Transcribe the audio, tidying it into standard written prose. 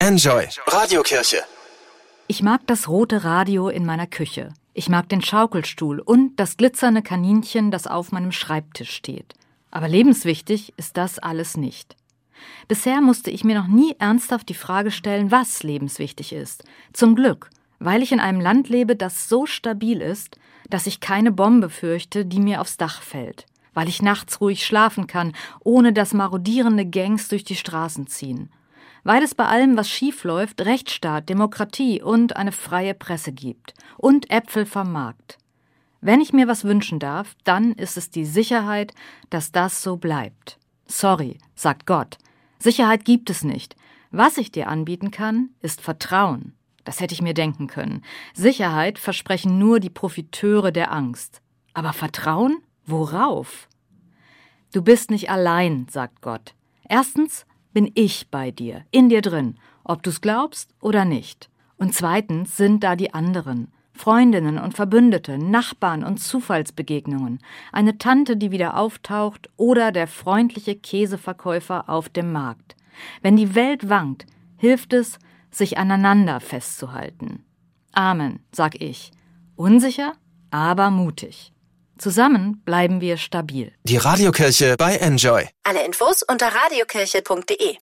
Enjoy Radiokirche. Ich mag das rote Radio in meiner Küche. Ich mag den Schaukelstuhl und das glitzernde Kaninchen, das auf meinem Schreibtisch steht. Aber lebenswichtig ist das alles nicht. Bisher musste ich mir noch nie ernsthaft die Frage stellen, was lebenswichtig ist. Zum Glück, weil ich in einem Land lebe, das so stabil ist, dass ich keine Bombe fürchte, die mir aufs Dach fällt. Weil ich nachts ruhig schlafen kann, ohne dass marodierende Gangs durch die Straßen ziehen. Weil es bei allem, was schief läuft, Rechtsstaat, Demokratie und eine freie Presse gibt. Und Äpfel vom Markt. Wenn ich mir was wünschen darf, dann ist es die Sicherheit, dass das so bleibt. Sorry, sagt Gott. Sicherheit gibt es nicht. Was ich dir anbieten kann, ist Vertrauen. Das hätte ich mir denken können. Sicherheit versprechen nur die Profiteure der Angst. Aber Vertrauen? Worauf? Du bist nicht allein, sagt Gott. Erstens bin ich bei dir, in dir drin, ob du's glaubst oder nicht. Und zweitens sind da die anderen. Freundinnen und Verbündete, Nachbarn und Zufallsbegegnungen. Eine Tante, die wieder auftaucht oder der freundliche Käseverkäufer auf dem Markt. Wenn die Welt wankt, hilft es, sich aneinander festzuhalten. Amen, sag ich. Unsicher, aber mutig. Zusammen bleiben wir stabil. Die Radiokirche bei Enjoy. Alle Infos unter radiokirche.de.